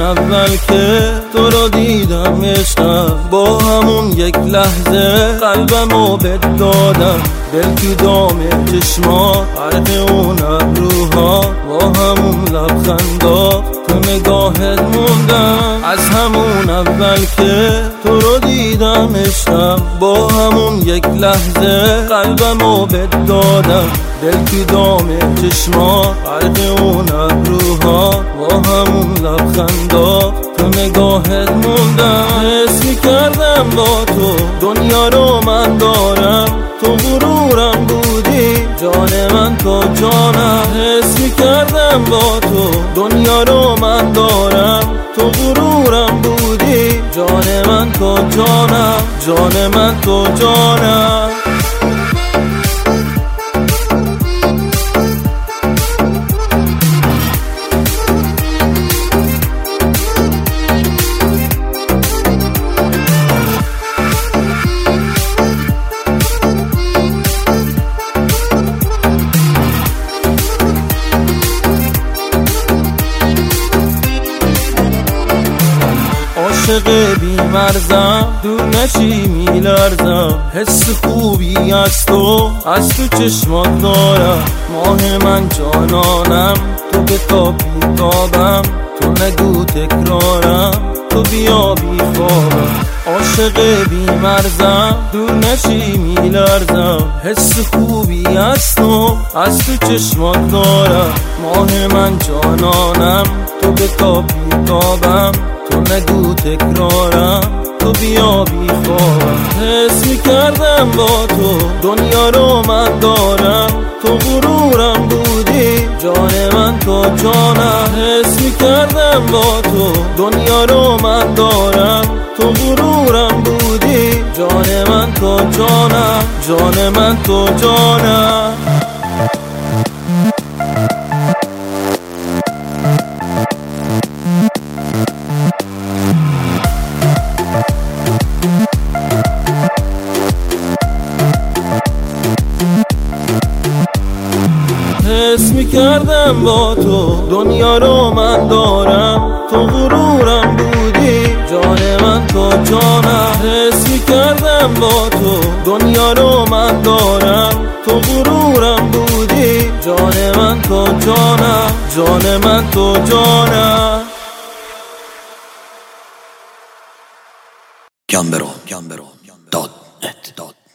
اول که تو رو دیدم عشقم، با همون یک لحظه قلبمو بهت دادم. دل تو دام چشمات، عرق اون ابروها، با همون لبخندا تو نگاهت موندم. از همون اول که تو رو دیدم عشقم، با همون یک لحظه قلبمو بهت دادم. دل تو دام چشمات، عرق اون ابروها، با همون لبخندا تو نگاهت موندم. حس می‌کردم با تو دنیا رو من دارم، تو غرورم بودی جان من تو جانم. حس می‌کردم با تو دنیا رو من دارم، تو غرورم بودی جان من تو جانم، جان من تو جانم. عاشق بی‌مرزم، دور نشی میلرزم. حس خوبی از تو چشمات دارم. ماه من جانانم، تو به تا بیتابم. تو نگو تکرارم، تو بیا بی خوابم. عاشق بی‌مرزم، دور نشی میلرزم. حس خوبی از تو چشمات دارم. ماه من جانانم، تو به تا بیتابم. تو نگو تکرارم، تو بیا بی خوابم. حس می‌کردم با تو دنیا رو من دارم، تو غرورم بودی جان من تو جانم. حس می‌کردم با تو دنیا رو من دارم، تو غرورم بودی جان من تو جانم، جان من تو جانم. حس می‌کردم با تو دنیا رو من دارم، تو غرورم بودی جان من تو جانم. حس می‌کردم با تو دنیا رو من دارم، تو غرورم بودی جان من تو جانم، جان من تو جانم. Gambero.net